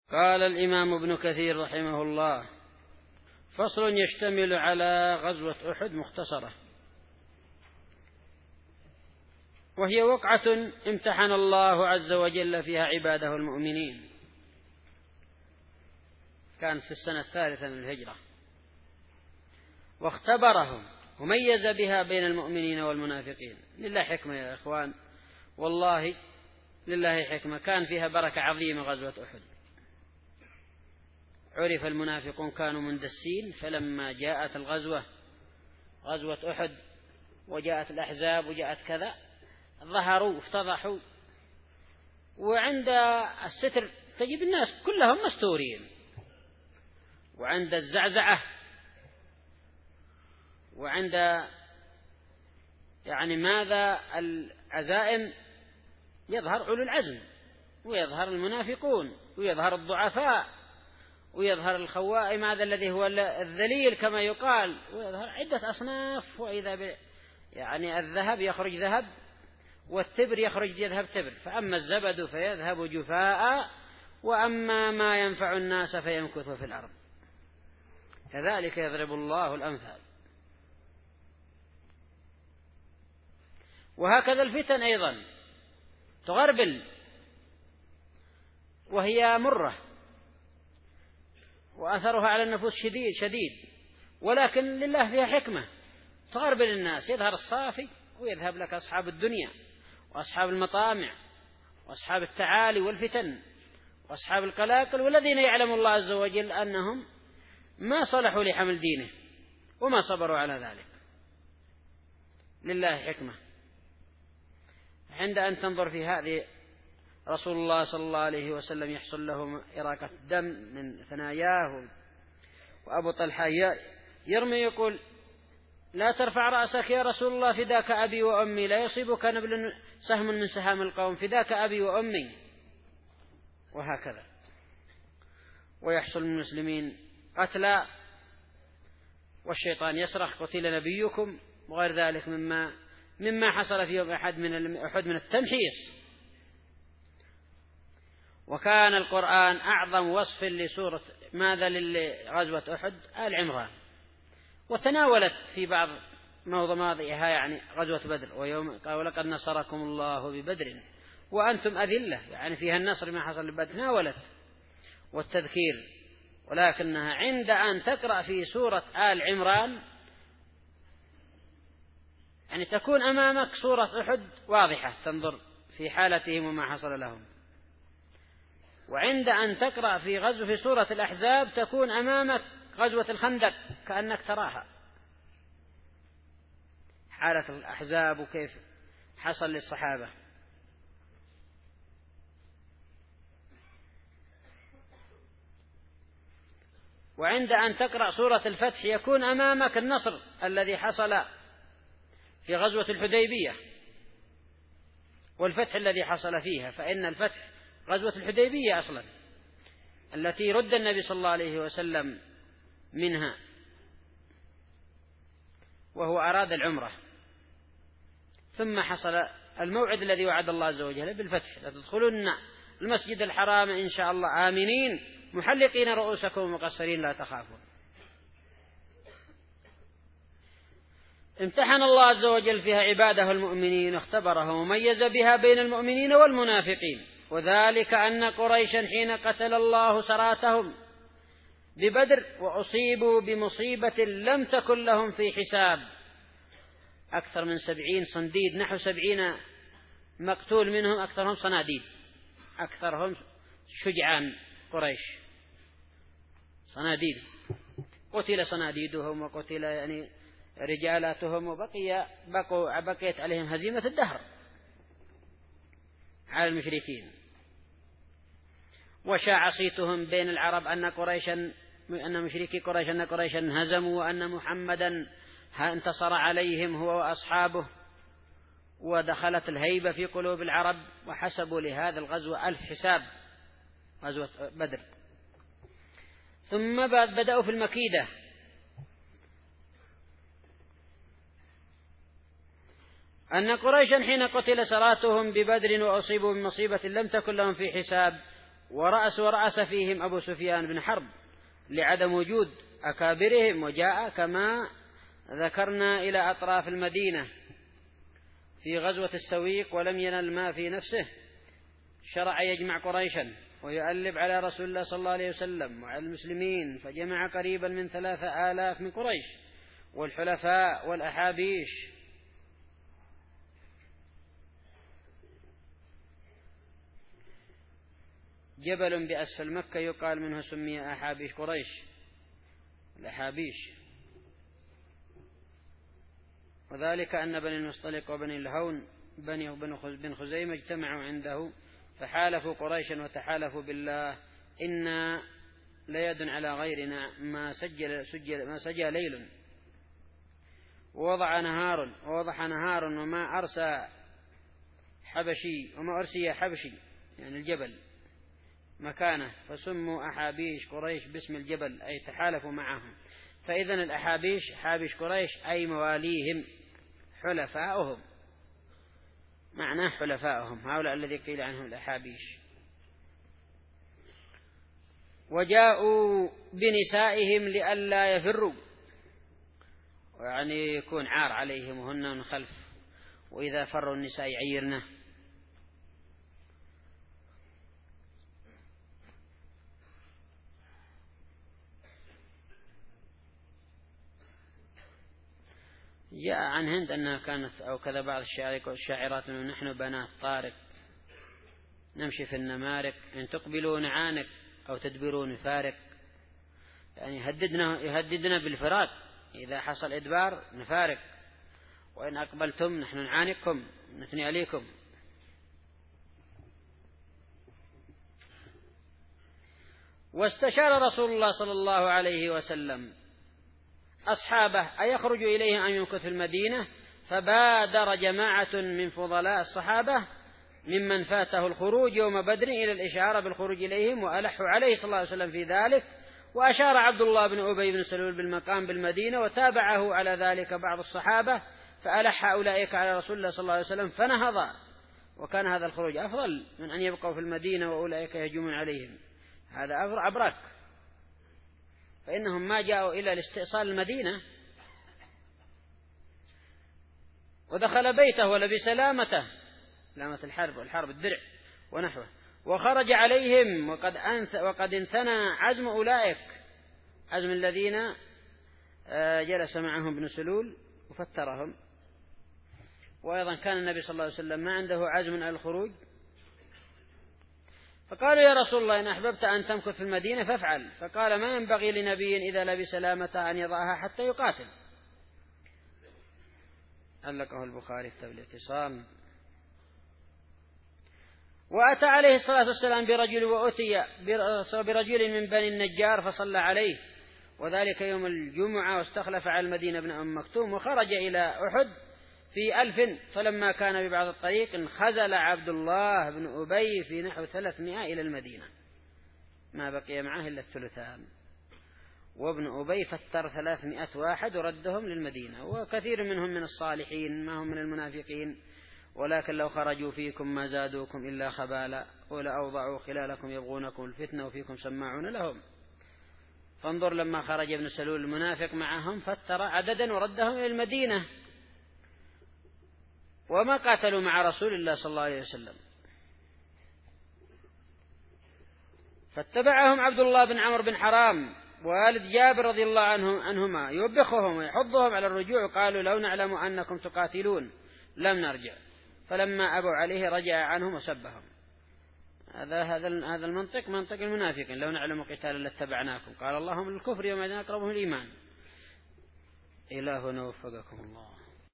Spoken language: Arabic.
قال الإمام ابن كثير رحمه الله: فصل يشتمل على غزوة أحد مختصرة، وهي وقعة امتحن الله عز وجل فيها عباده المؤمنين، كانت في السنة 3 من الهجرة، واختبرهم وميز بها بين المؤمنين والمنافقين. لله حكمة يا إخوان، والله لله حكمة، كان فيها بركة عظيمة غزوة أحد. عرف المنافقون كانوا مندسين، فلما جاءت الغزوة، غزوة أحد، وجاءت الأحزاب وجاءت كذا، ظهروا وافتضحوا، وعند الستر تجد الناس كلهم مستورين، وعند الزعزعة وعند ماذا العزائم يظهر أولو العزم، ويظهر المنافقون، ويظهر الضعفاء، ويظهر الخوائم، هذا الذي هو الذليل كما يقال، ويظهر عدة أصناف. وإذا الذهب يخرج ذهب، والتبر يذهب تبر، فأما الزبد فيذهب جفاء، وأما ما ينفع الناس فيمكث في الأرض. كذلك يضرب الله الأمثال. وهكذا الفتن أيضا تغربل، وهي مرة، وأثرها على النفوس شديد، ولكن لله فيها حكمة. تغربل الناس، يظهر الصافي، ويذهب لك أصحاب الدنيا، وأصحاب المطامع، وأصحاب التعالي والفتن، وأصحاب القلاقل، والذين يعلم الله عز وجل أنهم ما صلحوا لحمل دينه وما صبروا على ذلك. لله حكمة. عند أن تنظر في هذه، رسول الله صلى الله عليه وسلم يحصل له إراقة دم من ثناياه، وأبو طلحة يرمي يقول: لا ترفع رأسك يا رسول الله، فداك أبي وأمي، لا يصيبك نبل سهم من سهام القوم، فداك أبي وأمي. وهكذا. ويحصل من المسلمين قتلى، والشيطان يصرخ: قتل نبيكم، وغير ذلك مما حصل في يوم أحد من التمحيص. وكان القرآن أعظم وصف لسورة لغزوة أحد آل عمران، وتناولت في بعض مواضعها غزوة بدر، ويوم قال: ولقد نصركم الله ببدر وأنتم أذلة، فيها النصر ما حصل لبدر، تناولت والتذكير. ولكنها عند أن تقرأ في سورة آل عمران تكون أمامك سورة أحد واضحة، تنظر في حالتهم وما حصل لهم. وعند أن تقرأ في سورة الأحزاب تكون أمامك غزوة الخندق، كأنك تراها، حالة الأحزاب وكيف حصل للصحابة. وعند أن تقرأ سورة الفتح يكون أمامك النصر الذي حصل في غزوة الحديبية، والفتح الذي حصل فيها. فإن الفتح غزوة الحديبية أصلا التي رد النبي صلى الله عليه وسلم منها، وهو أراد العمرة، ثم حصل الموعد الذي وعد الله عز وجل بالفتح: لتدخلن المسجد الحرام إن شاء الله آمنين محلقين رؤوسكم ومقصرين لا تخافون. امتحن الله عز وجل فيها عباده المؤمنين، اختبرهم وميز بها بين المؤمنين والمنافقين. وذلك أن قريشا حين قتل الله سراتهم ببدر وأصيبوا بمصيبة لم تكن لهم في حساب، أكثر من 70 صنديد، نحو 70 مقتول منهم، أكثرهم صناديد، أكثرهم شجعان قريش صناديد، قتل صناديدهم وقتل رجالاتهم، بقيت عليهم هزيمة الدهر على المشركين. وشاع صيتهم بين العرب أن مشركي قريش أن قريشا انهزموا، وأن محمدا انتصر عليهم هو وأصحابه، ودخلت الهيبة في قلوب العرب، وحسبوا لهذا الغزو 1000 حساب، غزوة بدر. ثم بدأوا في المكيدة، أن قريشا حين قتل سراتهم ببدر وأصيبوا بمصيبة لم تكن لهم في حساب، ورأس فيهم أبو سفيان بن حرب لعدم وجود أكابرهم، وجاء كما ذكرنا إلى أطراف المدينة في غزوة السويق ولم ينل ما في نفسه، شرع يجمع قريشا ويؤلب على رسول الله صلى الله عليه وسلم وعلى المسلمين، فجمع قريبا من 3000 من قريش والحلفاء والأحابيش. جبل بأسفل مكة يقال منه سمي أحابيش قريش، الأحابيش، وذلك أن بني المصطلق وبني الهون بن خزيمة اجتمعوا عنده فحالفوا قريشا وتحالفوا بالله إنا ليد على غيرنا ما سجى ليل ووضح نهار وما أرسي حبشي يعني الجبل مكانه، فسموا أحابيش قريش باسم الجبل أي تحالفوا معهم. فإذن الأحابيش حابش قريش أي مواليهم حلفاؤهم، معناه حلفاؤهم هؤلاء الذي قيل عنهم الأحابيش. وجاءوا بنسائهم لئلا يفروا، يعني يكون عار عليهم وهن من خلف، وإذا فروا النساء يعيرنا. جاء عن هند أنها كانت أو كذا بعض الشاعرات أنه نحن بنات طارق نمشي في النمارق إن تقبلوا نعانق أو تدبروا نفارق، يعني يهددنا بالفراق، إذا حصل إدبار نفارق، وإن أقبلتم نحن نعانقكم نثني عليكم. واستشار رسول الله صلى الله عليه وسلم أصحابه أيخرج إليه أن يمكث في المدينة، فبادر جماعة من فضلاء الصحابة ممن فاته الخروج يوم بدر إلى الإشارة بالخروج إليهم، وألحوا عليه صلى الله عليه وسلم في ذلك، وأشار عبد الله بن أبي بن سلول بالمقام بالمدينة، وتابعه على ذلك بعض الصحابة، فألح أولئك على رسول الله صلى الله عليه وسلم فنهض، وكان هذا الخروج أفضل من أن يبقوا في المدينة وأولئك يهجمون عليهم، هذا أبرك، فإنهم ما جاءوا إلا لاستئصال المدينة. ودخل بيته ولبس لامته، لامة الحرب والحرب الدرع ونحوه، وخرج عليهم وقد انثنى عزم أولئك، عزم الذين جلس معهم ابن سلول وفترهم. وأيضا كان النبي صلى الله عليه وسلم ما عنده عزم على الخروج، فقالوا يا رسول الله إن أحببت أن تمكث في المدينة فافعل، فقال ما ينبغي لنبي إذا لبس لامته أن يضعها حتى يقاتل. علقه البخاري في الاعتصام. وأتى عليه الصلاة والسلام وأتي برجل من بني النجار فصلى عليه، وذلك يوم الجمعة، واستخلف على المدينة ابن أم مكتوم، وخرج إلى أحد في 1000، فلما كان ببعض الطريق انخزل عبد الله بن أبي في نحو 300 إلى المدينة، ما بقي معه إلا الثلثان، وابن أبي فتر 300 واحد وردهم للمدينة، وكثير منهم من الصالحين ما هم من المنافقين، ولكن لو خرجوا فيكم ما زادوكم إلا خبالا ولأوضعوا خلالكم يبغونكم الفتنة وفيكم سماعون لهم. فانظر لما خرج ابن سلول المنافق معهم فتر عددا وردهم إلى المدينة، وما قاتلوا مع رسول الله صلى الله عليه وسلم. فاتبعهم عبد الله بن عمرو بن حرام والد جابر رضي الله عنهما يوبخهم ويحضهم على الرجوع، قالوا لو نعلم أنكم تقاتلون لم نرجع، فلما أبوا عليه رجع عنهم وسبهم. هذا المنطق منطق المنافقين، لو نعلم قتالا لاتبعناكم، قال اللهم للكفر يوم أقربهم الإيمان. إلهنا وفقكم الله.